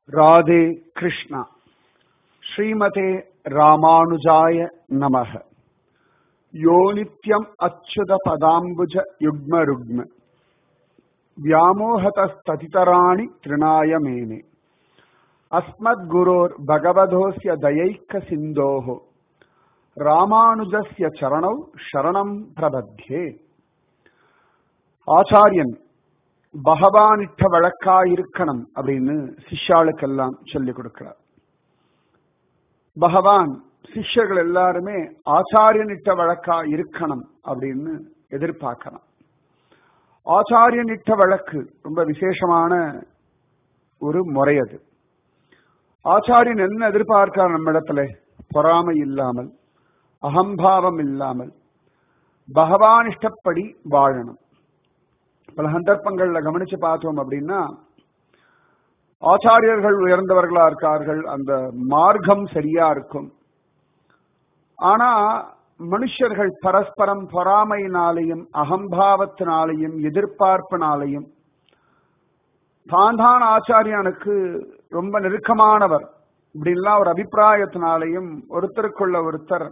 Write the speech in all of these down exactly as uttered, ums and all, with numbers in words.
राधे कृष्णा। श्रीमते रामानुजाय नमः। यो नित्यम् अच्युत पदाम्बुज युग्म रुग्म व्यामोहतस्ततितराणि तृणाय मेने। अस्मद्गुरोर् भगवतोऽस्य दयैक सिन्धोः रामानुजस्य चरणौ शरणं प्रबध्ये। ஆச்சாரியன் பகவானிட்ட வழக்காயிருக்கணும் அப்படின்னு சிஷ்யாளுக்கெல்லாம் சொல்லிக் கொடுக்கிறார். பகவான் சிஷ்யர்கள் எல்லாருமே ஆச்சாரியனிட்ட வழக்கா இருக்கணும் அப்படின்னு எதிர்பார்க்கலாம். ஆச்சாரியனிட்ட வழக்கு ரொம்ப விசேஷமான ஒரு முறை. அது ஆச்சாரியன் என்ன எதிர்பார்க்கிறார் நம்ம இடத்துல? பொறாமை இல்லாமல், அகம்பாவம் இல்லாமல் பகவான் இஷ்டப்படி வாழணும். பல சந்தர்ப்பங்கள்ல கவனிச்சு பார்த்தோம் அப்படின்னா, ஆச்சாரியர்கள் உயர்ந்தவர்களா இருக்கார்கள், அந்த மார்க்கம் சரியா இருக்கும். ஆனா மனுஷர்கள் பரஸ்பரம் பொறாமையினாலையும் அகம்பாவத்தினாலையும் எதிர்பார்ப்பினாலையும் தான் தான் ஆச்சாரியனுக்கு ரொம்ப நெருக்கமானவர் இப்படின்லாம் ஒரு அபிப்பிராயத்தினாலையும் ஒருத்தருக்குள்ள ஒருத்தர்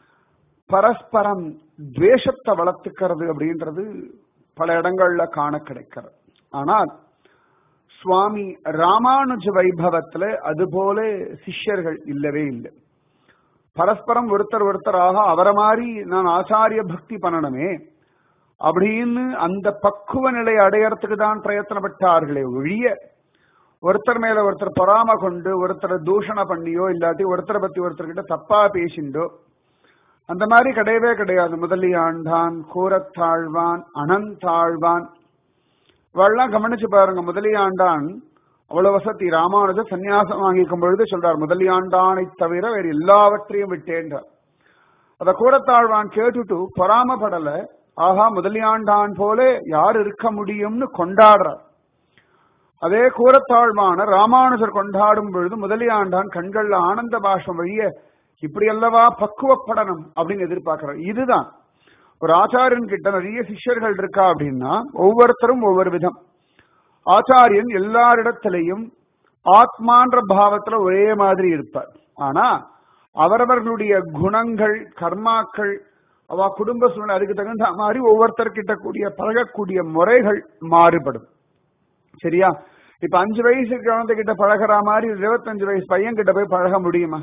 பரஸ்பரம் துவேஷத்தை வளர்த்துக்கிறது அப்படின்றது பல இடங்கள்ல காண கிடைக்கிறது. ஆனால் சுவாமி ராமானுஜ வைபவத்துல அதுபோல சிஷ்யர்கள் இல்லவே இல்லை. பரஸ்பரம் ஒருத்தர் ஒருத்தராக அவரை மாதிரி நான் ஆச்சாரிய பக்தி பண்ணணுமே அப்படின்னு அந்த பக்குவ நிலை அடையறதுக்கு தான் பிரயத்தனப்பட்டார்களே ஒழிய, ஒருத்தர் மேல ஒருத்தர் பொறாம கொண்டு ஒருத்தரை தூஷண பண்ணியோ இல்லாட்டி ஒருத்தரை பத்தி ஒருத்தர்கிட்ட தப்பா பேசிண்டோ அந்த மாதிரி கிடையவே கிடையாது. முதலியாண்டான், கூரத்தாழ்வான், அனந்தாழ்வான் இவெல்லாம் கவனிச்சு பாருங்க. முதலியாண்டான் அவ்வளவு வசதி. ராமானுஜர் சன்னியாசம் வாங்கிக்கும் பொழுது சொல்றார், முதலியாண்டானை தவிர வேறு எல்லாவற்றையும் விட்டேன்றார். அத கூரத்தாழ்வான் கேட்டுட்டு பொறாமப்படல. ஆஹா, முதலியாண்டான் போல யார் இருக்க முடியும்னு கொண்டாடுறார். அதே கூரத்தாழ்வான ராமானுஜர் கொண்டாடும் பொழுது முதலியாண்டான் கண்கள்ல ஆனந்த பாஷம் வழிய இப்படி அல்லவா பக்குவப்படணும் அப்படின்னு எதிர்பார்க்கிறார். இதுதான் ஒரு ஆச்சாரியன் கிட்ட நிறைய சிஷ்யர்கள் இருக்கா அப்படின்னா ஒவ்வொருத்தரும் ஒவ்வொரு விதம். ஆச்சாரியன் எல்லாரிடத்திலையும் ஆத்மான்ற பாவத்துல ஒரே மாதிரி இருப்பார். ஆனா அவரவர்களுடைய குணங்கள், கர்மாக்கள், அவ குடும்ப சூழ்நிலை அதுக்கு தகுந்த மாதிரி ஒவ்வொருத்தர்கிட்ட கூடிய பழகக்கூடிய முறைகள் மாறுபடும். சரியா? இப்ப அஞ்சு வயசு குழந்தைகிட்ட பழகிற மாதிரி இருபத்தஞ்சு வயசு பையன் கிட்ட போய் பழக முடியுமா?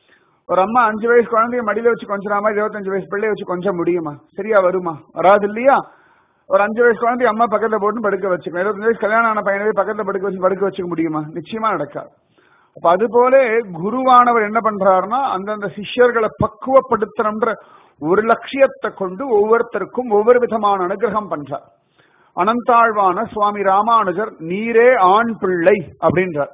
ஒரு அம்மா அஞ்சு வயசு குழந்தைய மடியில வச்சு கொஞ்ச மாதிரி இருபத்தஞ்சு வயசு பிள்ளைய வச்சு கொஞ்சம் முடியுமா? சரியா வருமா? வராது இல்லையா? ஒரு அஞ்சு வயசு குழந்தைய அம்மா பக்கத்துல போட்டு படுக்க வச்சுக்கணும். இருபத்தஞ்சு வயசு கல்யாணம் ஆன பையனவே பக்கத்துல படுக்க வச்சு படுக்க வச்சுக்க முடியுமா? நிச்சயமா நடக்காது. அப்ப அது போல குருவானவர் என்ன பண்றாருன்னா, அந்தந்த சிஷ்யர்களை பக்குவப்படுத்தணும்ன்ற ஒரு லட்சியத்தை கொண்டு ஒவ்வொருத்தருக்கும் ஒவ்வொரு விதமான அனுகிரகம் பண்றார். அனந்தாழ்வான சுவாமி ராமானுஜர் நீரே ஆண் பிள்ளை அப்படின்றார்.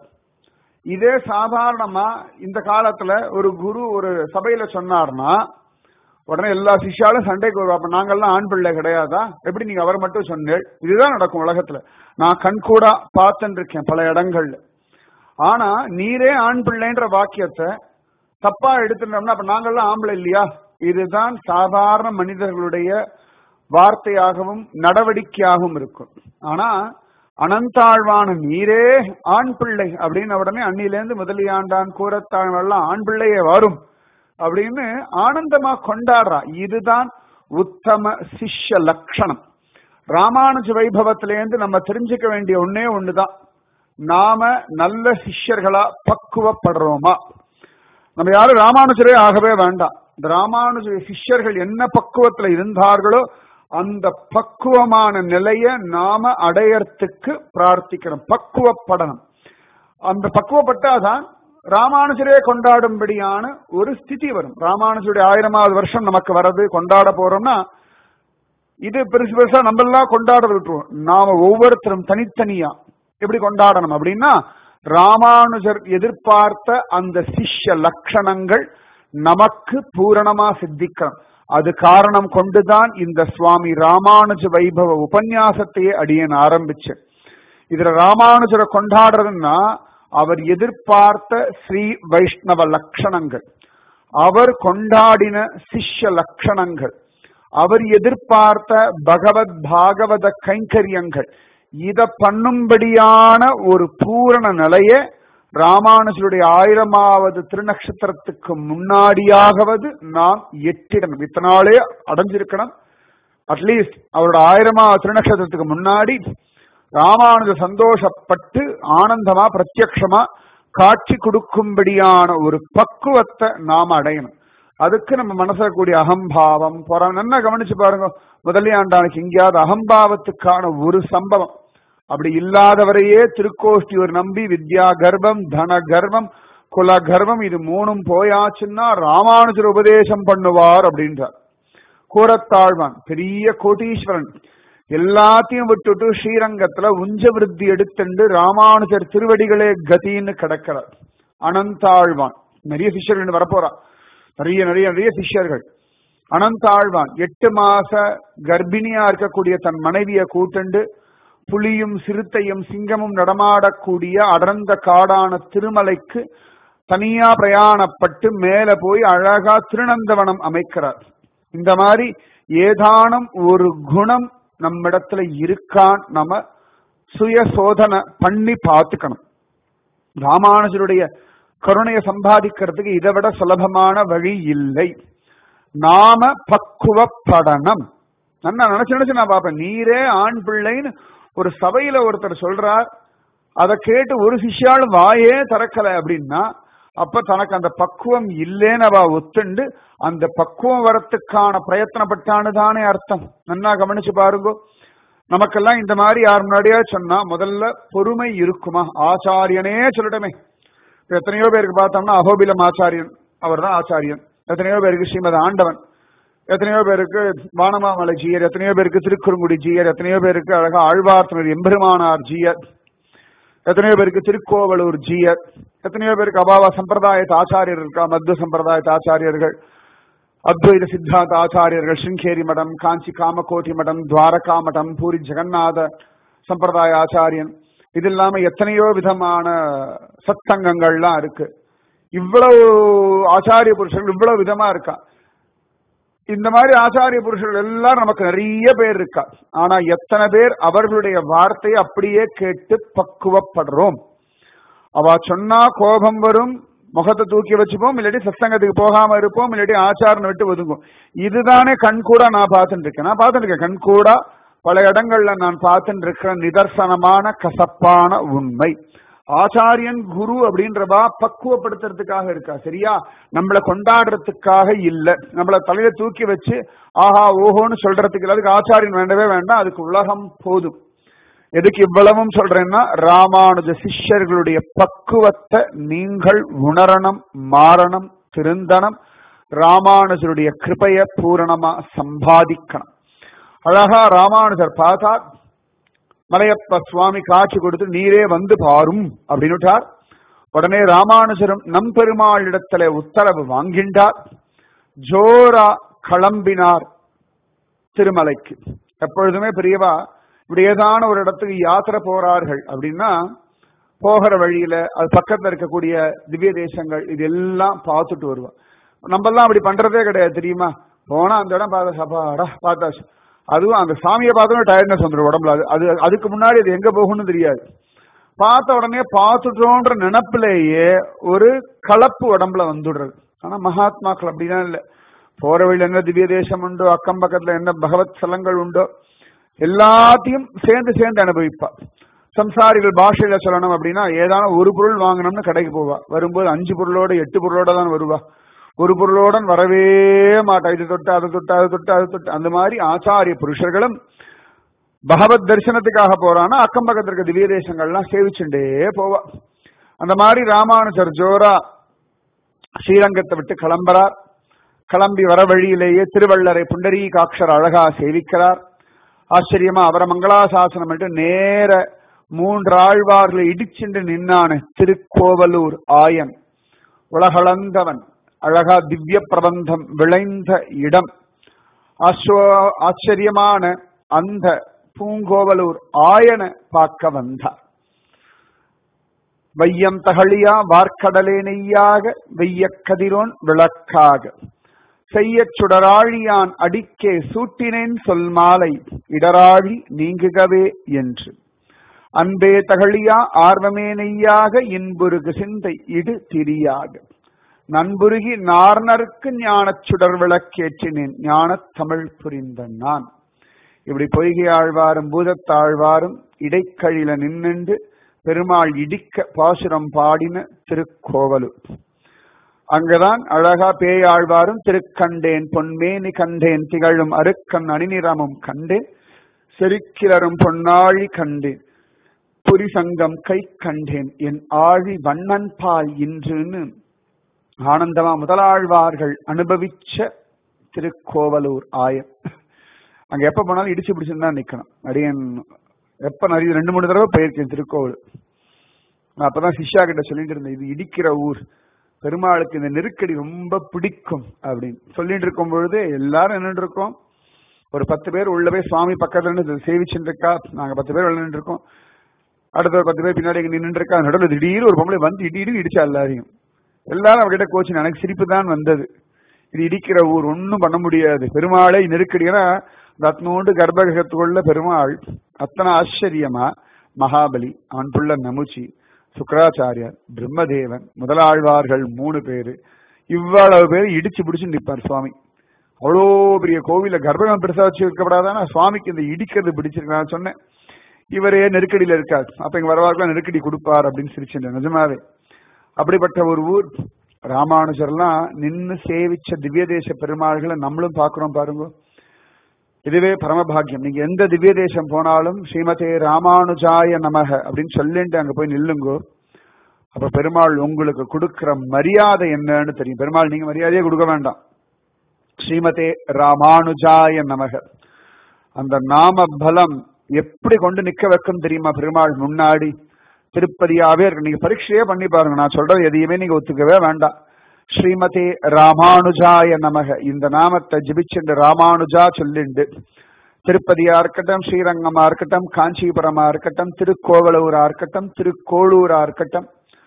இதே சாதாரணமா இந்த காலத்துல ஒரு குரு ஒரு சபையில சொன்னார்னா உடனே எல்லா சிஷ்யாலும் சண்டைக்கு வருவாங்க. நாங்கெல்லாம் ஆண் பிள்ளை கிடையாதா? எப்படி நீங்க அவர் மட்டும் சொன்னேன்? இதுதான் நடக்கும் உலகத்துல. நான் கண்கூடா பார்த்துட்டு இருக்கேன் பல இடங்கள்ல. ஆனா நீரே ஆண் பிள்ளைன்ற வாக்கியத்தை தப்பா எடுத்துட்டோம்னா அப்ப நாங்கெல்லாம் ஆம்பளை இல்லையா? இதுதான் சாதாரண மனிதர்களுடைய வார்த்தையாகவும் நடவடிக்கையாகவும் இருக்கும். ஆனா அனந்தாழ்வான நீரே ஆண் பிள்ளை அப்படின்னு உடனே அன்னிலேருந்து முதலியாண்டான், கூரத்தாழ்வெல்லாம் ஆண் பிள்ளையே வரும் அப்படின்னு ஆனந்தமா கொண்டாடுறா. இதுதான் உத்தம சிஷ்ய லட்சணம். ராமானுஜ வைபவத்திலேருந்து நம்ம தெரிஞ்சுக்க வேண்டிய ஒன்னே ஒண்ணுதான், நாம நல்ல சிஷ்யர்களா பக்குவப்படுறோமா? நம்ம யாரும் ராமானுஜரே ஆகவே வேண்டாம். இந்த ராமானுஜ சிஷ்யர்கள் என்ன பக்குவத்துல இருந்தார்களோ அந்த பக்குவமான நிலைய நாம அடையறதுக்கு பிரார்த்திக்கணும், பக்குவப்படணும். அந்த பக்குவப்பட்டாதான் ராமானுஜரே கொண்டாடும்படியான ஒரு ஸ்திதி வரும். ராமானுஜருடைய ஆயிரமாவது வருஷம் நமக்கு வரது, கொண்டாட போறோம்னா இது பெருசு பெருசா நம்ம எல்லாம் கொண்டாட விட்டுருவோம். நாம ஒவ்வொருத்தரும் தனித்தனியா எப்படி கொண்டாடணும் அப்படின்னா, ராமானுஜர் எதிர்பார்த்த அந்த சிஷ்ய லட்சணங்கள் நமக்கு பூரணமா சித்திக்கணும். அது காரணம் கொண்டுதான் இந்த சுவாமி ராமானுஜ வைபவ உபன்யாசத்தையே அடியேன் ஆரம்பிச்சு. இதுல ராமானுஜரை கொண்டாடுறதுன்னா அவர் எதிர்பார்த்த ஸ்ரீ வைஷ்ணவ லட்சணங்கள், அவர் கொண்டாடின சிஷ்ய லட்சணங்கள், அவர் எதிர்பார்த்த பகவத் பாகவத கைங்கரியங்கள், இத பண்ணும்படியான ஒரு பூரண நிலைய ராமானுஜருடைய ஆயிரமாவது திருநக்ஷத்திரத்துக்கு முன்னாடியாகவது நாம் எட்டிடணும். இத்தனாலே அடைஞ்சிருக்கணும். அட்லீஸ்ட் அவரோட ஆயிரமாவது திருநக்ஷத்திரத்துக்கு முன்னாடி ராமானுஜ சந்தோஷப்பட்டு ஆனந்தமா பிரத்யக்ஷமா காட்சி கொடுக்கும்படியான ஒரு பக்குவத்தை நாம் அடையணும். அதுக்கு நம்ம மனசுல கூடிய அகம்பாவம் பொற நல்லா கவனிச்சு பாருங்க. முதலியாண்டானுக்கு எங்கேயாவது அகம்பாவத்துக்கான ஒரு சம்பவம் அப்படி இல்லாதவரையே திருக்கோஷ்டியூர் நம்பி வித்யா கர்வம் தன கர்வம் குல கர்வம் இது மூணும் போயாச்சுன்னா ராமானுஜர் உபதேசம் பண்ணுவார் அப்படின்றார். கூரத்தாழ்வான் பெரிய கோட்டீஸ்வரன் எல்லாத்தையும் விட்டுட்டு ஸ்ரீரங்கத்துல உஞ்ச விருத்தி எடுத்துண்டு ராமானுஜர் திருவடிகளே கதின்னு கிடக்கிறார். அனந்தாழ்வான் நிறைய சிஷ்யர்கள் வரப்போறா. நிறைய நிறைய நிறைய சிஷ்யர்கள். அனந்தாழ்வான் எட்டு மாச கர்ப்பிணியா இருக்கக்கூடிய தன் மனைவியை கூட்டுண்டு புலியும் சிறுத்தையும் சிங்கமும் நடமாடக்கூடிய அடர்ந்த காடான திருமலைக்கு தனியா பிரயாணப்பட்டு மேல போய் அழகா திருநந்தவனம் அமைக்கிறார். இந்த மாதிரி ஏதானும் ஒரு குணம் நம்மிடத்துல இருக்கான் நம்ம சுய சோதனை பண்ணி பார்த்துக்கணும். ராமானுஜருடைய கருணையை சம்பாதிக்கிறதுக்கு இதை விட சுலபமான வழி இல்லை. நாம பக்குவப்படணும். நான் நினைச்சு நினைச்சு நான் பார்ப்பேன். நீரே ஆண் பிள்ளைன்னு ஒரு சபையில ஒருத்தர் சொல்றார். அதை கேட்டு ஒரு சிஷ்யாள் வாயே திறக்கல அப்படின்னா அப்ப தனக்கு அந்த பக்குவம் இல்லேன்னு அவ ஒத்துண்டு அந்த பக்குவம் வரத்துக்கான பிரயத்தனப்பட்டான்னு தானே அர்த்தம். நன்னா கவனிச்சு பாருங்க. நமக்கெல்லாம் இந்த மாதிரி யார் முன்னாடியா சொன்னா முதல்ல பொறுமை இருக்குமா? ஆச்சாரியனே சொல்லட்டுமே. எத்தனையோ பேருக்கு பார்த்தோம்னா அகோபிலம் ஆச்சாரியன் அவர் தான் ஆச்சாரியன். எத்தனையோ பேருக்கு ஸ்ரீமத் ஆண்டவன், எத்தனையோ பேருக்கு வானமாமலை ஜீயர், எத்தனையோ பேருக்கு திருக்குறுங்குடி ஜீயர், எத்தனையோ பேருக்கு அழகா ஆழ்வார்த்தனர் எம்பெருமானார் ஜீயர், எத்தனையோ பேருக்கு திருக்கோவலூர் ஜீயர், எத்தனையோ பேருக்கு அபாவ சம்பிரதாயத்து ஆச்சாரியர் இருக்கா. மத்வ சம்பிரதாயத்து ஆச்சாரியர்கள், அத்வைத சித்தாந்த ஆச்சாரியர்கள், சிங்கேரி மடம், காஞ்சி காமகோட்டி மடம், துவாரகா மடம், பூரி ஜெகநாத சம்பிரதாய ஆச்சாரியன். இது இல்லாம எத்தனையோ விதமான சத்சங்கங்கள்லாம் இருக்கு. இவ்வளவு ஆச்சாரிய புருஷர்கள் இவ்வளவு விதமா இருக்கா. இந்த மாதிரி ஆச்சாரிய புருஷர்கள் எல்லாரும் நமக்கு நிறைய பேர் இருக்கா. ஆனா எத்தனை பேர் அவர்களுடைய வார்த்தையை அப்படியே கேட்டு பக்குவப்படுறோம்? அவ சொன்னா கோபம் வரும், முகத்தை தூக்கி வச்சுப்போம், இல்லாட்டி சத்சங்கத்துக்கு போகாம இருப்போம், இல்லாட்டி ஆச்சாரனை விட்டு ஒதுங்கும். இதுதானே கண்கூடா நான் பார்த்துட்டு இருக்கேன். நான் பார்த்துட்டு இருக்கேன் கண்கூடா பல இடங்கள்ல நான் பார்த்துட்டு இருக்கிற நிதர்சனமான கசப்பான உண்மை. ஆச்சாரியன் குரு அப்படின்றவா பக்குவப்படுத்துறதுக்காக இருக்கா, சரியா? நம்மளை கொண்டாடுறதுக்காக இல்ல. நம்மள தலையில தூக்கி வச்சு ஆஹா ஓஹோன்னு சொல்றதுக்கு இல்ல. அதுக்கு ஆச்சாரியன் வேண்டவே வேண்டாம், அதுக்கு உலகம் போதும். எதுக்கு இவ்வளவும் சொல்றேன்னா ராமானுஜ சிஷ்யர்களுடைய பக்குவத்தை நீங்கள் உணரணும், மாறணும், திருந்தனம். ராமானுஜருடைய கிருபைய பூரணமா சம்பாதிக்கணும். அழகா ராமானுஜர் பார்த்தா மலையப்ப சுவாமி காட்சி கொடுத்து நீரே வந்து பாரும் அப்படின்னுட்டார். உடனே ராமானுஜரும் நம்பெருமாளிடத்துல உத்தரவு வாங்கின்றார். ஜோரா கிளம்பினார் திருமலைக்கு. எப்பொழுதுமே பெரியவா இப்படி ஏதான ஒரு இடத்துக்கு யாத்திரை போறார்கள் அப்படின்னா போகிற வழியில அது பக்கத்துல இருக்கக்கூடிய திவ்ய தேசங்கள் இது எல்லாம் பார்த்துட்டு வருவா. நம்ம எல்லாம் அப்படி பண்றதே கிடையாது, தெரியுமா? போனா அந்த இடம் பார்த்தா சபாடா பார்த்தாச்சு. அதுவும் அந்த சாமியை பார்த்தோன்னா டயர்ட்னஸ் வந்துடும் உடம்புல. அது அது அதுக்கு முன்னாடி அது எங்க போகும்னு தெரியாது. பார்த்த உடனே பார்த்துட்டோன்ற நினப்பிலேயே ஒரு கலப்பு உடம்புல வந்துடுறது. ஆனா மகாத்மாக்கள் அப்படிதான் இல்லை. போற வழியில என்ன திவ்ய தேசம் உண்டோ, அக்கம் பக்கத்துல என்ன பகவத் ஸ்தலங்கள் உண்டோ எல்லாத்தையும் சேர்ந்து சேர்ந்து அனுபவிப்பா. சம்சாரிகள் பாஷையில சொல்லணும் அப்படின்னா ஏதான ஒரு பொருள் வாங்கணும்னு கடைக்கு போவா. வரும்போது அஞ்சு பொருளோட எட்டு பொருளோட தான் வருவா. ஒரு பொருளோடன் வரவே மாட்டா. இது தொட்டு அது தொட்டு அது தொட்டு அது தொட்டு. அந்த மாதிரி ஆச்சாரிய புருஷர்களும் பகவத் தரிசனத்துக்காக போறான்னா அக்கம் பக்கத்துல இருக்க திவ்ய தேசங்கள்லாம் சேவிச்சுட்டே போவா. அந்த மாதிரி ராமானுஜர் ஜோரா ஸ்ரீரங்கத்தை விட்டு கிளம்புறார். கிளம்பி வர வழியிலேயே திருவள்ளரை புண்டரீகாட்சர் அழகா சேவிக்கிறார். ஆச்சரியமா அவரை மங்களாசாசனம் பண்ணிட்டு நேர மூன்று ஆழ்வார்களை இடிச்சுண்டு நின்னான திருக்கோவலூர் ஆயன், உலகளந்தவன், அழகா திவ்ய பிரபந்தம் விளைந்த இடம். ஆச்சரியமான அந்த பூங்கோவலூர் ஆயனை பார்க்க வந்தார். வையம் தகழியா வார்க்கடலே நெய்யாக வெய்ய கதிரோன் விளக்காக செய்ய சுடராழியான் அடிக்கே சூட்டினேன் சொல் மாலை இடராழி நீங்குகவே என்று அன்பே தகழியா ஆர்வமே நெய்யாக இன்புருகு சிந்தை இடு திரியாக நண்புருகி நார்னருக்கு ஞானச் சுடர் விளக்கேற்றினேன் ஞானத் தமிழ் புரிந்த நான். இப்படி பொய்கை ஆழ்வாரும் பூதத்தாழ்வாரும் இடைக்கழில நின்று பெருமாள் இடிக்க பாசுரம் பாடின திருக்கோவலூர். அங்கதான் அழகா பேயாழ்வாரும் திருக்கண்டேன் பொன்மேனி கண்டேன் திகழும் அருக்கன் அணிநிறமும் கண்டேன் செருக்கிலரும் பொன்னாழி கண்டேன் புரிசங்கம் கை கண்டேன் என் ஆழி வண்ணன் பால் இன்றுன்னு ஆனந்தமா முதலாழ்வார்கள் அனுபவிச்ச திருக்கோவலூர் ஆயர். அங்க எப்ப போனாலும் இடிச்சு பிடிச்சுன்னு தான் நிக்கணும். அடியன் எப்ப நிறைய ரெண்டு மூணு தடவை போயிருக்கேன் திருக்கோவலூர். நான் அப்பதான் சிஷ்யா கிட்ட சொல்லிட்டு இருந்தேன், இது இடிக்கிற ஊர், பெருமாளுக்கு இந்த நெருக்கடி ரொம்ப பிடிக்கும் அப்படின்னு சொல்லிட்டு இருக்கும் பொழுது எல்லாரும் என்னன்னு இருக்கோம், ஒரு பத்து பேர் உள்ள போய் சுவாமி பக்கத்துல இருந்து சேவிச்சுட்டு இருக்கா, நாங்க பத்து பேர் உள்ள இருக்கோம், அடுத்த ஒரு பத்து பேர் பின்னாடி நின்று இருக்கா, நடுவில் திடீர்னு ஒரு பொம்பளை வந்து இடி இடிச்சா எல்லாரையும். எல்லாரும் அவகிட்ட கோச்சு எனக்கு சிரிப்பு தான் வந்தது. இது இடிக்கிற ஊர், ஒன்னும் பண்ண முடியாது, பெருமாளை நெருக்கடினா ரத்னோண்டு கர்ப்பகிரகத்துக்குள்ள பெருமாள் அத்தனை ஆச்சரியமா மகாபலி, ஆண்புள்ள நமுச்சி, சுக்கராச்சாரியார், பிரம்மதேவன், முதலாழ்வார்கள் மூணு பேரு, இவ்வளவு பேர் இடிச்சு பிடிச்சு நிற்பார் சுவாமி. அவ்வளோ பெரிய கோவில கர்ப்பகம் பெருசா வச்சு இருக்கப்படாதானா சுவாமிக்கு இந்த இடிக்கிறது பிடிச்சிருக்கு. நான் சொன்னேன் இவரே நெருக்கடியில இருக்காது, அப்ப இங்க வரவாறுலாம் நெருக்கடி கொடுப்பார் அப்படின்னு சிரிச்சேன். நிஜமாவே அப்படிப்பட்ட ஒரு ஊர். ராமானுஜர்லாம் நின்று சேவிச்ச திவ்ய தேச பெருமாள்களை நம்மளும் பாக்குறோம் பாருங்க. இதுவே பரமபாகியம். நீங்க எந்த திவ்ய தேசம் போனாலும் ஸ்ரீமதே ராமானுஜாய நமக அப்படின்னு சொல்லிட்டு அங்க போய் நில்லுங்கோ. அப்ப பெருமாள் உங்களுக்கு கொடுக்கிற மரியாதை என்னன்னு தெரியும். பெருமாள் நீங்க மரியாதையே கொடுக்க வேண்டாம், ஸ்ரீமதே ராமானுஜாய நமக அந்த நாம பலம் எப்படி கொண்டு நிக்க வைக்கும் தெரியுமா பெருமாள் முன்னாடி. திருப்பதியாவே இருக்கு, நீங்க பரீட்சையே பண்ணி பாருங்க. நான் சொல்றது எதையுமே நீங்க ஒத்துக்கவே வேண்டாம். ஸ்ரீமதே ராமானுஜாய நமக இந்த நாமத்தை ஜபிச்சுண்டு ராமானுஜா சொல்லிண்டு திருப்பதியா இருக்கட்டும், ஸ்ரீரங்கமா இருக்கட்டும், காஞ்சிபுரமா இருக்கட்டும், திருக்கோவலூரா இருக்கட்டும், திருக்கோளூரா இருக்கட்டும்,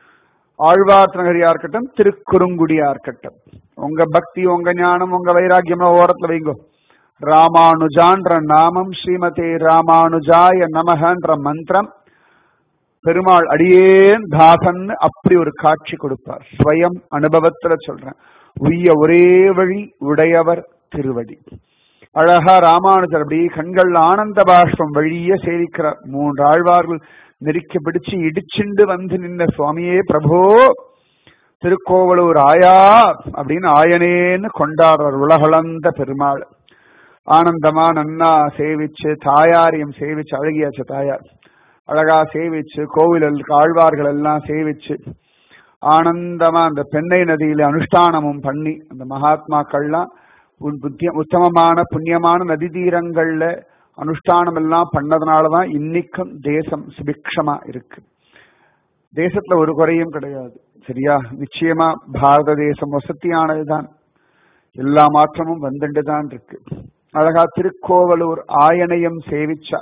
ஆழ்வார் நகரியா இருக்கட்டும், திருக்குறுங்குடியா இருக்கட்டும், உங்க பக்தி உங்க ஞானம் உங்க வைராக்கியம் ஓரத்துல வைங்கோ. ராமானுஜான்ற நாமம், ஸ்ரீமதே ராமானுஜாய நமகன்ற மந்திரம், பெருமாள் அடியேன் தாசன் அப்படி ஒரு காட்சி கொடுப்பார். ஸ்வயம் அனுபவத்துல சொல்றேன். உய்ய ஒரே வழி உடையவர் திருவடி. அழகா ராமானுஜர் அப்படி கண்கள் ஆனந்த பாஷ்பம் வழிய சேவிக்கிறார். மூன்று ஆழ்வார்கள் நெருக்கி பிடிச்சு இடிச்சுண்டு வந்து நின்ன சுவாமியே பிரபோ திருக்கோவலூர் ஆயா அப்படின்னு ஆயனேன்னு கொண்டாடுறார் உலகளந்த பெருமாள். ஆனந்தமா நன்னா சேவிச்சு தாயாரியம் சேவிச்சு அழகியாச்சு. தாயார் அழகா சேவிச்சு கோவில் ஆழ்வார்கள் எல்லாம் சேவிச்சு ஆனந்தமா அந்த பெண்ணை நதியில அனுஷ்டானமும் பண்ணி அந்த மகாத்மாக்கள்லாம் உத்தமமான புண்ணியமான நதி தீரங்கள்ல அனுஷ்டானம் எல்லாம் பண்ணதுனாலதான் இன்னைக்கும் தேசம் சுபிக்ஷமா இருக்கு. தேசத்துல ஒரு குறையும் கிடையாது. சரியா? நிச்சயமா பாரத தேசம் வசதியானதுதான், எல்லா மாற்றமும் வந்துட்டுதான் இருக்கு. அழகா திருக்கோவலூர் ஆயனையும் சேவிச்சா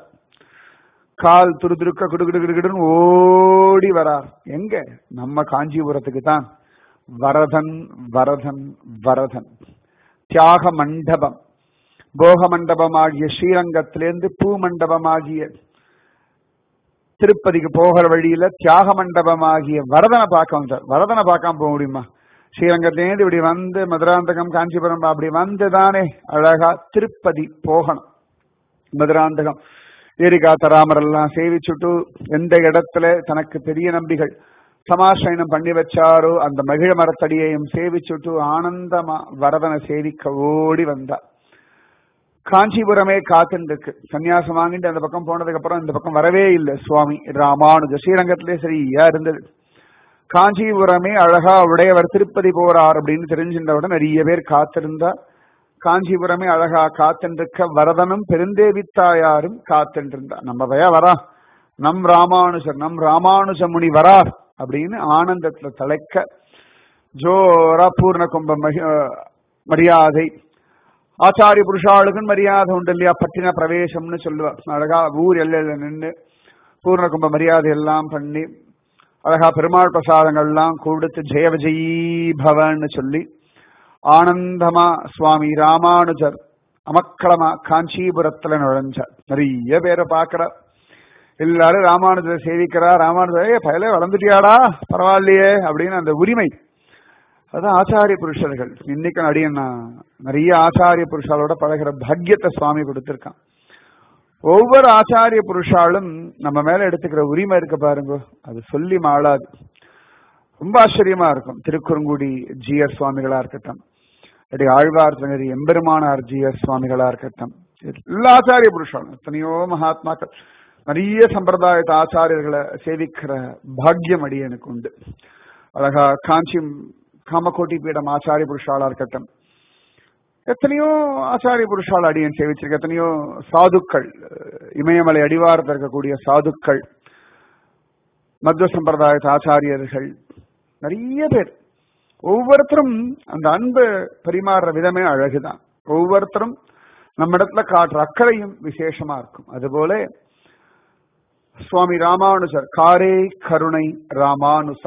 கால் துருதுருக்க குடுகுடுன்னு ஓடி வரார். எங்க? நம்ம காஞ்சிபுரத்துக்கு தான். வரதன் வரதன் வரதன் தியாக மண்டபம், போக மண்டபமாகிய ஸ்ரீரங்கத்திலிருந்து பூ மண்டபமாகிய திருப்பதிக்கு போகிற வழியில தியாக மண்டபமாகிய வரதனை பார்க்க வந்தார். வரதனை பார்க்காம போக முடியுமா? ஸ்ரீரங்கத்திலேருந்து இப்படி வந்து மதுராந்தகம் காஞ்சிபுரம் அப்படி வந்துதானே அழகா திருப்பதி போகணும். மதுராந்தகம் ஏரிகாத்த எல்லாம் சேவிச்சுட்டு எந்த இடத்துல தனக்கு பெரிய நம்பிகள் சமாசயனம் பண்ணி வச்சாரோ அந்த மகிழ மரத்தடியையும் சேவிச்சுட்டு ஆனந்தமா வரதனை சேவிக்க ஓடி வந்தா. காஞ்சிபுரமே காத்துருக்கு. சன்னியாசம் வாங்கிட்டு அந்த பக்கம் போனதுக்கு அப்புறம் இந்த பக்கம் வரவே இல்லை சுவாமி ராமானுஜ. ஸ்ரீரங்கத்திலே சரியா இருந்தது. காஞ்சிபுரமே அழகா உடையவர் திருப்பதி போறார் அப்படின்னு தெரிஞ்சின்றவுடன் நிறைய பேர் காத்திருந்தா. காஞ்சிபுரமே அழகா காத்துருக்க வரதனும் பெருந்தேவி தாயாரும் காத்துருந்தா. நம்ம பயா வரா, நம் ராமானுஜர் நம் ராமானுஜ முனி வரார் அப்படின்னு ஆனந்தத்துல தலைக்க ஜோரா பூர்ண கும்ப மரியாதை. ஆச்சாரிய புருஷாளுக்குன்னு மரியாதை உண்டு இல்லையா? பட்டின பிரவேசம்னு சொல்லுவார். அழகா ஊர் எல்லையில நின்று பூர்ண கும்ப மரியாதை எல்லாம் பண்ணி அழகா பெருமாள் பிரசாதங்கள்லாம் கொடுத்து ஜெய விஜயீ பவன்னு சொல்லி ஆனந்தமா சுவாமி ராமானுஜர் அமக்களமா காஞ்சிபுரத்துல நுழைஞ்சார். நிறைய பேரை பார்க்கிறார். எல்லாரும் ராமானுஜரை சேவிக்கிறா. ராமானுஜரே பயலே வளர்ந்துட்டியாடா, பரவாயில்லையே அப்படின்னு அந்த உரிமை. அதான் ஆச்சாரிய புருஷர்கள். இன்னைக்கு அடியன் நான் நிறைய ஆச்சாரிய புருஷாலோட பழகிற பாக்கியத்தை சுவாமி கொடுத்திருக்கான். ஒவ்வொரு ஆச்சாரிய புருஷாலும் நம்ம மேல எடுத்துக்கிற உரிமை இருக்கு பாருங்க, அது சொல்லி மாளாது. ரொம்ப ஆச்சரியமா இருக்கும். திருக்குறுங்குடி ஜி எஸ் சுவாமிகளா இருக்கட்டும், அப்படி ஆழ்வார் திருநெறி எம்பெருமானார் ஜி எஸ் சுவாமிகளா இருக்கட்டும், எல்லா ஆச்சாரிய புருஷாலும் எத்தனையோ மகாத்மாக்கள், நிறைய சம்பிரதாயத்தை ஆச்சாரியர்களை சேவிக்கிற பாக்கியம் அடியனுக்கு உண்டு. அழகா காஞ்சி காமகோட்டி பீடம் ஆச்சாரிய புருஷாலா இருக்கட்டும், எத்தனையோ ஆச்சாரிய புருஷால் அடியன் சேவிச்சிருக்க. எத்தனையோ சாதுக்கள், இமயமலை அடிவாரத்தில் இருக்கக்கூடிய சாதுக்கள், மத்வ சம்பிரதாயத்து ஆச்சாரியர்கள், நிறைய பேர். ஒவ்வொருத்தரும் அந்த அன்பு பரிமாறுற விதமே அழகுதான். ஒவ்வொருத்தரும் நம்ம இடத்துல காட்டுற அக்கறையும் விசேஷமா இருக்கும். அதுபோல சுவாமி ராமானுஜர், காரே கருணை ராமானுசா.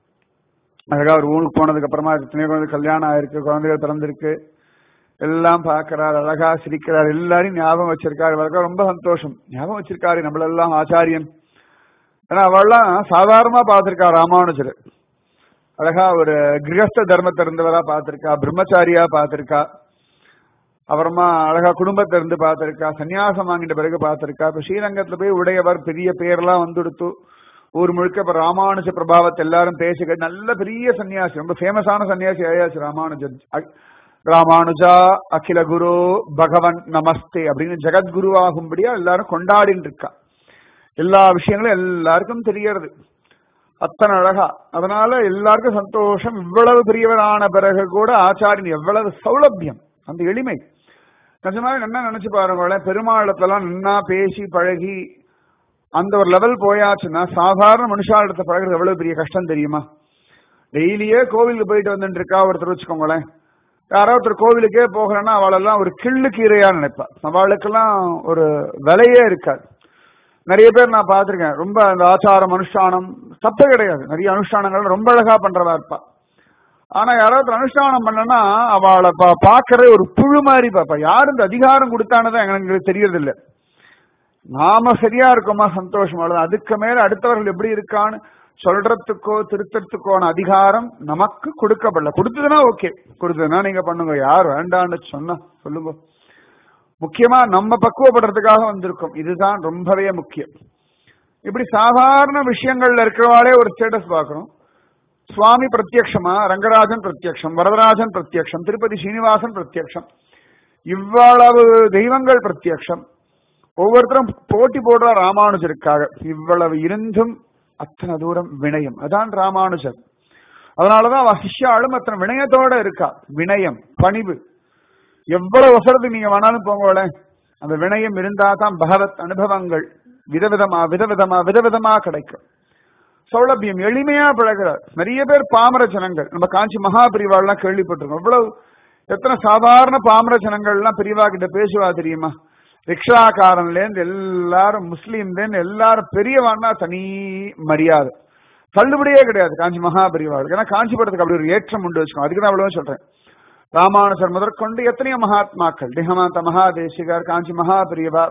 அழகா ஒரு ஊருக்கு போனதுக்கு அப்புறமா எத்தனையோ குழந்தை கல்யாணம் ஆயிருக்கு, குழந்தைகள் பிறந்திருக்கு, எல்லாம் பார்க்கிறார், அழகா சிரிக்கிறார், எல்லாரையும் ஞாபகம் வச்சிருக்காரு. அவருக்கு ரொம்ப சந்தோஷம். ஞாபகம் வச்சிருக்காரு நம்மளெல்லாம் ஆச்சாரியன். ஏன்னா அவள்லாம் சாதாரணமா பார்த்திருக்கா ராமானுஜர். அழகா ஒரு கிரகஸ்த தர்மத்தை இருந்தவரா பார்த்திருக்கா, பிரம்மச்சாரியா பார்த்திருக்கா, அப்புறமா அழகா குடும்பத்தை இருந்து பார்த்திருக்கா, சன்னியாசம் வாங்கிட்ட பிறகு பார்த்திருக்கா. இப்ப ஸ்ரீரங்கத்துல போய் உடையவர் பெரிய பேர்லாம் வந்துடுத்து ஊர் முழுக்க இப்ப ராமானுஜ பிரபாவத்தை எல்லாரும் பேசுக. நல்ல பெரிய சன்னியாசி, ரொம்ப ஃபேமஸான சன்னியாசி ஆயாச்சு ராமானுஜர். ராமானுஜா அகில குரு பகவன் நமஸ்தே அப்படின்னு ஜெகத்குருவாகும்படியா எல்லாரும் கொண்டாடின்னு இருக்கா. எல்லா விஷயங்களும் எல்லாருக்கும் தெரியறது, அத்தனை அழகா. அதனால எல்லாருக்கும் சந்தோஷம். இவ்வளவு பெரியவரான பிறகு கூட ஆச்சாரியன் எவ்வளவு சௌலபியம், அந்த எளிமை. நிஜமாக என்ன நினைச்சு பாருங்களேன், பெருமாளத்தெல்லாம் நின்னா பேசி பழகி அந்த ஒரு லெவல் போயாச்சுன்னா சாதாரண மனுஷாலத்தை பழகிறது எவ்வளவு பெரிய கஷ்டம் தெரியுமா? டெய்லியே கோவிலுக்கு போயிட்டு வந்துட்டு இருக்கா ஒருத்தர் வச்சுக்கோங்களேன். யாரோ ஒருத்தர் கோவிலுக்கே போகிறேன்னா அவளெல்லாம் ஒரு கிள்ளு கீரையா நினைப்பா. அவளுக்கெல்லாம் ஒரு விலையே இருக்காது. நிறைய பேர் நான் பார்த்திருக்கேன், ரொம்ப அந்த ஆச்சாரம் அனுஷ்டானம் தப்பே கிடையாது, நிறைய அனுஷ்டானங்கள் ரொம்ப அழகா பண்றதா இருப்பா. ஆனா யாராவது அனுஷ்டானம் பண்ணனா அவளை பாக்குறதே ஒரு புழு மாதிரி பாப்பா. யாரு இந்த அதிகாரம் கொடுத்தானதான் எங்களுக்கு தெரியறது இல்லை. நாம சரியா இருக்கோமா சந்தோஷமா, அதுக்கு மேல அடுத்தவர்கள் எப்படி இருக்கான்னு சொல்றதுக்கோ திருத்தத்துக்கோன அதிகாரம் நமக்கு கொடுக்கப்படல. கொடுத்ததுன்னா ஓகே, கொடுத்ததுன்னா நீங்க பண்ணுங்க, யார் வேண்டான்னு சொன்னா சொல்லுங்க. முக்கியமா நம்ம பக்குவப்படுறதுக்காக வந்திருக்கோம், இதுதான் ரொம்பவே முக்கியம். இப்படி சாதாரண விஷயங்கள்ல இருக்கிறவாளே ஒரு ஸ்டேட்டஸ் பார்க்கணும். சுவாமி பிரத்யக்ஷமா, ரங்கராஜன் பிரத்யக்ஷம், வரதராஜன் பிரத்யக்ஷம், திருப்பதி ஸ்ரீனிவாசன் பிரத்யக்ஷம், இவ்வளவு தெய்வங்கள் பிரத்யக்ஷம். ஒவ்வொருத்தரும் போட்டி போடுற ராமானுஜருக்காக. இவ்வளவு இருந்தும் அத்தனை தூரம் வினயம், அதான் ராமானுஜர். அதனாலதான் அவ சிஷ்யாளும் அத்தனை வினயத்தோட இருக்கா. வினயம், பணிவு. எவ்வளவு வசதி நீங்க வேணாலும் போங்களே, அந்த வினயம் இருந்தா தான் பகவத் அனுபவங்கள் விதவிதமா விதவிதமா விதவிதமா கிடைக்கும். சௌலபியம், எளிமையா பழகிறார். நிறைய பேர் பாமர ஜனங்கள், நம்ம காஞ்சி மகா பிரிவாள்லாம் கேள்விப்பட்டிருக்கோம். எவ்வளவு எத்தனை சாதாரண பாமர ஜனங்கள்லாம் பிரிவா கிட்ட பேசுவா தெரியுமா? ரிக்ஷாக்காரன்ல இருந்து எல்லாரும், முஸ்லீம்ல இருந்து எல்லாரும் பெரியவான்னா தனி மரியாதை, தள்ளுபடியே கிடையாது காஞ்சி மகா பிரிவாளுக்கு. ஏன்னா காஞ்சிபுரத்துக்கு அப்படி ஒரு ஏற்றம் உண்டு வச்சுக்கோம். அதுக்கு தான் அவ்வளவு சொல்றேன். ராமானுஜர் முதற்கொண்டு எத்தனையோ மகாத்மாக்கள், திகமாந்த மகாதேசிகர், காஞ்சி மகா பிரிவா,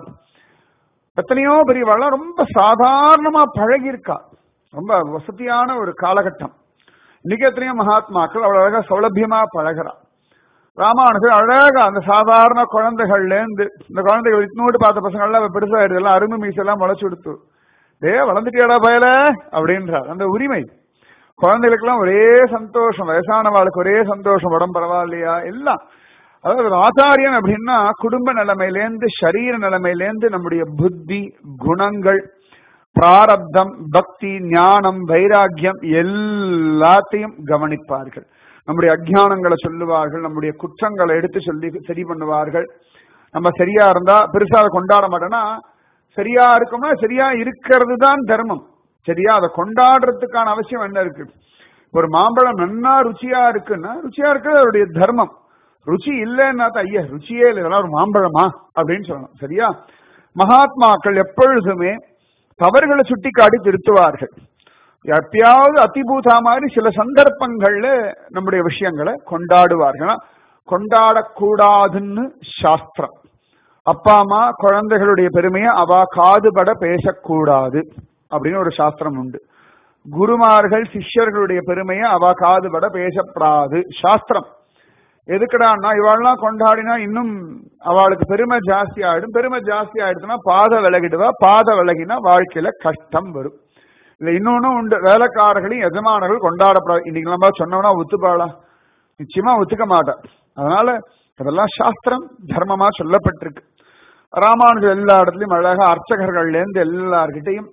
எத்தனையோ பிரிவாள்லாம் ரொம்ப சாதாரணமா பழகி இருக்கா. ரொம்ப வசதியான ஒரு காலகட்டம். இன்னைக்கு எத்தனையோ மகாத்மாக்கள் அவ்வளவு அழகா சௌலபியமா பழகிறா. ராமானுஜர் அழகா அந்த சாதாரண குழந்தைகள்ல இருந்து, இந்த குழந்தைகள் இட்னோடு பார்த்த பசங்கள்லாம் பெருசா எல்லாம் அருமை மீசெல்லாம் முளைச்சு கொடுத்து, டே வளர்ந்துட்டியாடா பயல அப்படின்றார். அந்த உரிமை குழந்தைகளுக்கெல்லாம் ஒரே சந்தோஷம், வயசானவாளுக்கு ஒரே சந்தோஷம், உடம்பு பரவாயில்லையா எல்லாம். அதாவது ஆச்சாரியன் அப்படின்னா குடும்ப நிலைமையிலேருந்து சரீர நிலைமையிலேருந்து நம்முடைய புத்தி, குணங்கள், பிராரப்தம், பக்தி, ஞானம், வைராக்கியம் எல்லாத்தையும் கவனிப்பார்கள். நம்முடைய அஜ்ஞானங்களை சொல்லுவார்கள், நம்முடைய குற்றங்களை எடுத்து சொல்லி சரி பண்ணுவார்கள். நம்ம சரியா இருந்தா பெருசா அதை கொண்டாட மாட்டோம்னா, சரியா இருக்கும்னா சரியா இருக்கிறது தான் தர்மம். சரியா அதை கொண்டாடுறதுக்கான அவசியம் என்ன இருக்கு? ஒரு மாம்பழம் நன்னா ருச்சியா இருக்குன்னா ருச்சியா இருக்கிறது அவருடைய தர்மம். ருச்சி இல்லைன்னா தான் ஐயா ருச்சியே இல்லை, இதெல்லாம் ஒரு மாம்பழமா அப்படின்னு சொல்லணும். சரியா? மகாத்மாக்கள் எப்பொழுதுமே தவறுகளை சுட்டி காட்டி திருத்துவார்கள். எப்பயாவது அதிபூதா மாதிரி சில சந்தர்ப்பங்கள்ல நம்முடைய விஷயங்களை கொண்டாடுவார்கள். கொண்டாடக்கூடாதுன்னு சாஸ்திரம். அப்பா அம்மா குழந்தைகளுடைய பெருமையை அவ காதுபட பேசக்கூடாது அப்படின்னு ஒரு சாஸ்திரம் உண்டு. குருமார்கள் சிஷ்யர்களுடைய பெருமையை அவ காதுபட பேசப்படாது சாஸ்திரம். எதுக்குடான்னா இவாள்லாம் கொண்டாடினா இன்னும் அவளுக்கு பெருமை ஜாஸ்தி ஆயிடும். பெருமை ஜாஸ்தி ஆயிடுச்சுன்னா பாத விலகிடுவா. பாத விலகினா வாழ்க்கையில கஷ்டம் வரும். இல்ல இன்னொன்னு உண்டு, வேலைக்காரர்களையும் எஜமானர்கள் கொண்டாடப்படாது. இன்னைக்கு நம்ம சொன்னோம்னா ஒத்துப்பாளா? நிச்சயமா ஒத்துக்க மாட்டான். அதனால இதெல்லாம் சாஸ்திரம் தர்மமா சொல்லப்பட்டிருக்கு. ராமானுஜர் எல்லா இடத்துலயும் அழகா அர்ச்சகர்கள்ல இருந்து எல்லார்கிட்டையும்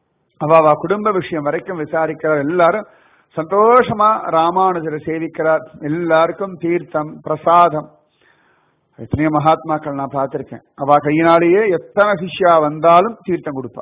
அவ குடும்ப விஷயம் வரைக்கும் விசாரிக்கிறார். எல்லாரும் சந்தோஷமா ராமானுஜரை சேவிக்கிறார். எல்லாருக்கும் தீர்த்தம் பிரசாதம். எத்தனையோ மகாத்மாக்கள் நான் பார்த்திருக்கேன். அவ கையினாலேயே எத்தனை சிஷ்யா வந்தாலும் தீர்த்தம் கொடுப்பா.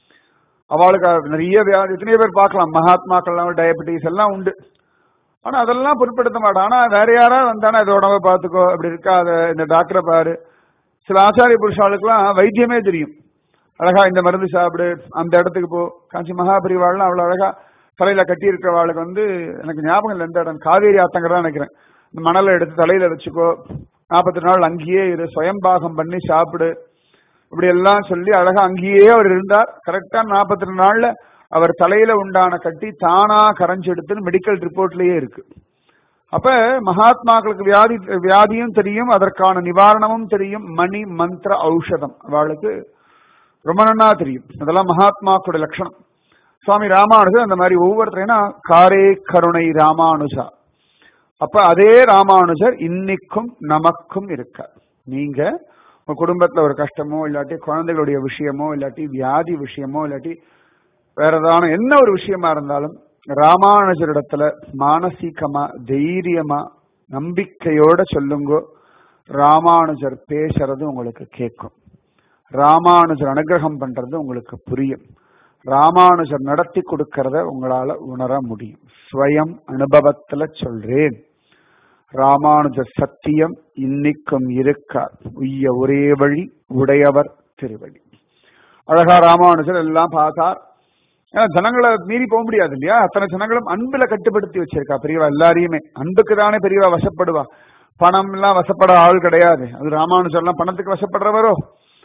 அவளுக்கு நிறைய வியாதி எத்தனையோ பேர் பார்க்கலாம். மகாத்மாக்கள் டயபெட்டிஸ் எல்லாம் உண்டு. ஆனா அதெல்லாம் பொருட்படுத்த மாட்டான். ஆனா வேற யாராவது வந்தானா இதை உடம்ப பார்த்துக்கோ, அப்படி இருக்காத, இந்த டாக்டரை பாரு. சில ஆச்சாரிய புருஷாளுக்கெல்லாம் வைத்தியமே தெரியும். அழகா இந்த மருந்து சாப்பிடு, அந்த இடத்துக்கு போ. காஞ்சி மகாபரிவாள்லாம் அவ்வளவு அழகா தலையில கட்டி இருக்கிறவாளுக்கு வந்து எனக்கு ஞாபகம் இல்லை எந்த இடம், காவேரி ஆத்தங்கதான் நினைக்கிறேன். இந்த மணலை எடுத்து தலையில வச்சுக்கோ, நாற்பத்தி நாள் அங்கேயே இரு, சுயம்பாகம் பண்ணி சாப்பிடு, இப்படி எல்லாம் சொல்லி அழகா அங்கேயே அவர் இருந்தார். கரெக்டா நாற்பத்தி ரெண்டு நாள்ல அவர் தலையில உண்டான கட்டி தானா கரைஞ்செடுத்துன்னு மெடிக்கல் ரிப்போர்ட்லயே இருக்கு. அப்ப மகாத்மாக்களுக்கு வியாதி வியாதியும் தெரியும், அதற்கான நிவாரணமும் தெரியும். மணி மந்திர ஔஷதம் அவளுக்கு ரொம்ப நன்னா தெரியும். அதெல்லாம் மகாத்மாக்களுடைய லட்சணம். சுவாமி ராமானுஜர் அந்த மாதிரி ஒவ்வொருத்தரைனா காரே கருணை ராமானுஜா. அப்ப அதே ராமானுஜர் இன்னைக்கும் நமக்கும் இருக்கார். நீங்க உங்க குடும்பத்துல ஒரு கஷ்டமோ இல்லாட்டி குழந்தைகளுடைய விஷயமோ இல்லாட்டி வியாதி விஷயமோ இல்லாட்டி வேற ஏதான என்ன ஒரு விஷயமா இருந்தாலும் ராமானுஜரிடத்துல மானசீகமா தைரியமா நம்பிக்கையோட சொல்லுங்க. ராமானுஜர் பேசுறது உங்களுக்கு கேட்கும். ராமானுஜர் அனுகிரகம் பண்றது உங்களுக்கு புரியும். ராமானுஜர் நடத்தி கொடுக்கறத உங்களால உணர முடியும். ஸ்வயம் அனுபவத்துல சொல்றேன். ராமானுஜர் சத்தியம் இன்னைக்கும் இருக்கார். உய்ய ஒரே வழி உடையவர் திருவழி. அழகா ராமானுஜர் எல்லாம் பார்த்தார். ஏன்னா ஜனங்களை மீறி போக முடியாது இல்லையா? அத்தனை ஜனங்களும் அன்புல கட்டுப்படுத்தி வச்சிருக்கா பெரியவா. எல்லாரையுமே அன்புக்கு தானே பெரியவா வசப்படுவா. பணம் எல்லாம் வசப்பட ஆள் கிடையாது. அது ராமானுஜர் எல்லாம் பணத்துக்கு வசப்படுறவரோ?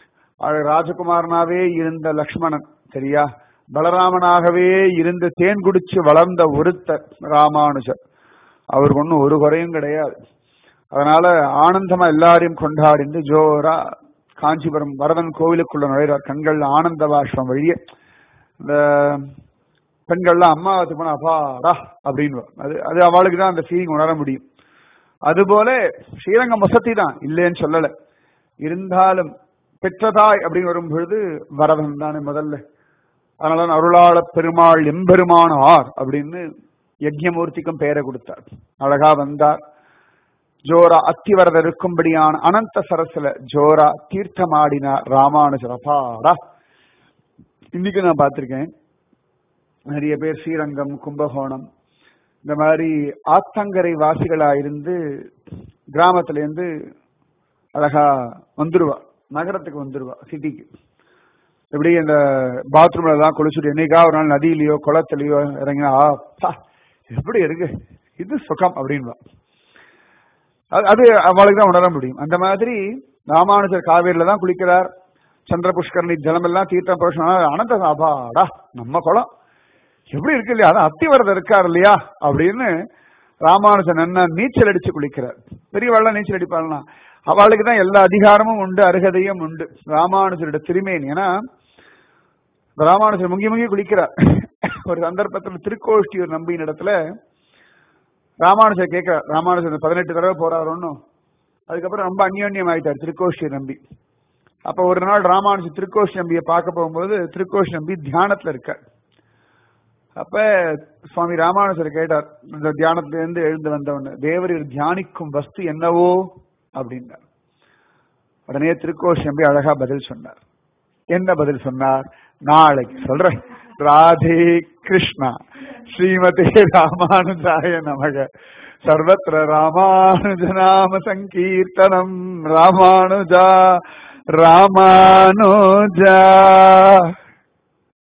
ராஜகுமாரனாவே இருந்த லக்ஷ்மணன் சரியா, பலராமனாகவே இருந்து தேன் குடிச்சு வளர்ந்த ஒருத்தர் ராமானுஜர். அவருக்கு ஒன்னும் ஒரு குறையும் கிடையாது. அதனால ஆனந்தமா எல்லாரையும் கொண்டாடிந்து ஜோரா காஞ்சிபுரம் வரதன் கோவிலுக்குள்ள நுழைறார். கண்கள் ஆனந்த பாஷ்பம் வழிய இந்த பெண்கள்லாம் அம்மாவத்து போனா அப்பாடா அப்படின்னு அது அது அவளுக்கு தான் அந்த ஃபீலிங் உணர முடியும். அதுபோல ஸ்ரீரங்கம் வசதி தான் இல்லைன்னு சொல்லல. இருந்தாலும் பெற்றதாய் அப்படின்னு வரும் பொழுது வரதன் தானே முதல்ல. அதனால அருளாள பெருமாள் எம்பெருமானார் அப்படின்னு யஜ்ஞமூர்த்திக்கும் பெயரை கொடுத்தார். அழகா வந்தார். ஜோரா அத்திவரதர் இருக்கும்படியான அனந்த சரஸ்ல ஜோரா தீர்த்தமாடினார் ராமானுஜர். அப்பாடா. இன்னைக்கு நான் பார்த்திருக்கேன் நிறைய பேர் ஸ்ரீரங்கம் கும்பகோணம் இந்த மாதிரி ஆத்தங்கரை வாசிகளா இருந்து கிராமத்துல இருந்து அழகா வந்துருவா, நகரத்துக்கு வந்துருவா, சிட்டிக்கு. எப்படி இந்த பாத்ரூம்ல எல்லாம் குளிச்சுட்டு என்னைக்கா ஒரு நாள் நதியிலயோ குளத்திலயோ இறங்கினா எப்படி இருக்கு இது சுகம் அப்படின்வா. அது அவளுக்கு தான் உணர முடியும். அந்த மாதிரி ராமானுஜர் காவேரியில தான் குளிக்கிறார். சந்திர புஷ்கரணி ஜலம் எல்லாம் தீர்த்தம் புருஷன் அனந்த சாபாடா நம்ம குளம் எப்படி இருக்கு இல்லையா, அதான் அத்திவரதர் இருக்கார் இல்லையா அப்படின்னு ராமானுஜன் என்ன நீச்சல் அடிச்சு குளிக்கிறார். பெரியவாள்லாம் நீச்சல் அடிப்பாள்னா அவளுக்கு தான் எல்லா அதிகாரமும் உண்டு, அருகதையும் உண்டு. ராமானுஜரோட திருமேனி. ஏன்னா ராமானுஜர் முங்கி முங்கி குளிக்கிறார். ஒரு சந்தர்ப்பத்தில் திருக்கோஷ்டி ஒரு நம்பியின் இடத்துல ராமானுஜர் கேட்கிறார். ராமானுஜர் பதினெட்டு தடவை போறாரு ஒன்னும். அதுக்கப்புறம் ரொம்ப அந்யோன்யம் ஆயிட்டார் திருக்கோஷ்டி நம்பி. அப்ப ஒரு நாள் ராமானுஜர் திருக்கோஷ்டி நம்பியை பார்க்க போகும்போது திருக்கோஷ்டி நம்பி தியானத்துல இருக்கார். அப்ப சுவாமி ராமானுஜர் கேட்டார், இந்த தியானத்துல இருந்து எழுந்து வந்தவொன்னு, தேவரீர் தியானிக்கும் வஸ்து என்னவோ அப்படின்னார். உடனே திருக்கோஷ்டி நம்பி அழகா பதில் சொன்னார். என்ன பதில் சொன்னார்? நாளைக்கு சொல்றேன். ராதே கிருஷ்ணா ஸ்ரீமதே ராமானுஜாய நமக. சர்வத்திர ராமானுஜ நாம சங்கீர்த்தனம். ராமானுஜா ராமானுஜா.